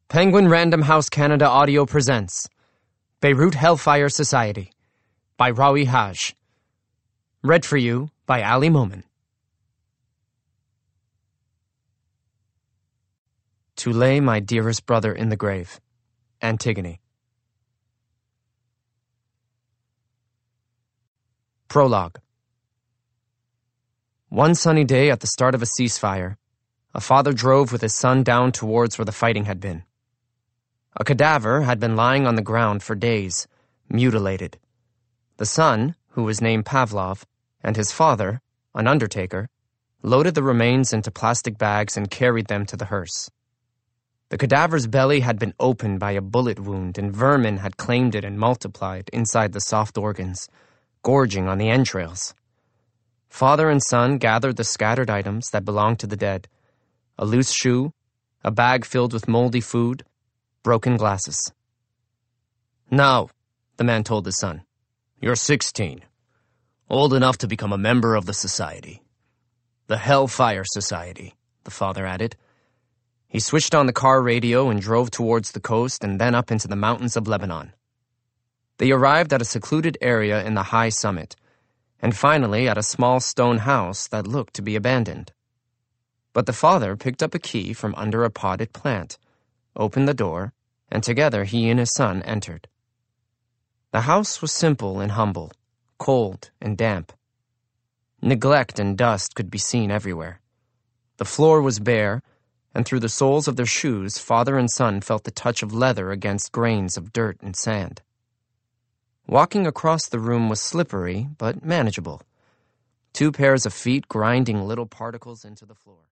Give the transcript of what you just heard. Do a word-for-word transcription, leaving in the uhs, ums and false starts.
Penguin Random House Canada Audio presents Beirut Hellfire Society by Rawi Haj. Read for you by Ali Momin. To lay my dearest brother in the grave. Antigone. Prologue. One sunny day at the start of a ceasefire, a father drove with his son down towards where the fighting had been. A cadaver had been lying on the ground for days, mutilated. The son, who was named Pavlov, and his father, an undertaker, loaded the remains into plastic bags and carried them to the hearse. The cadaver's belly had been opened by a bullet wound, and vermin had claimed it and multiplied inside the soft organs, gorging on the entrails. Father and son gathered the scattered items that belonged to the dead, a loose shoe, a bag filled with moldy food, broken glasses. "Now," the man told his son, "you're sixteen, old enough to become a member of the society. The Hellfire Society," the father added. He switched on the car radio and drove towards the coast and then up into the mountains of Lebanon. They arrived at a secluded area in the high summit, and finally at a small stone house that looked to be abandoned. But the father picked up a key from under a potted plant, opened the door, and together he and his son entered. The house was simple and humble, cold and damp. Neglect and dust could be seen everywhere. The floor was bare, and through the soles of their shoes, father and son felt the touch of leather against grains of dirt and sand. Walking across the room was slippery, but manageable. Two pairs of feet grinding little particles into the floor.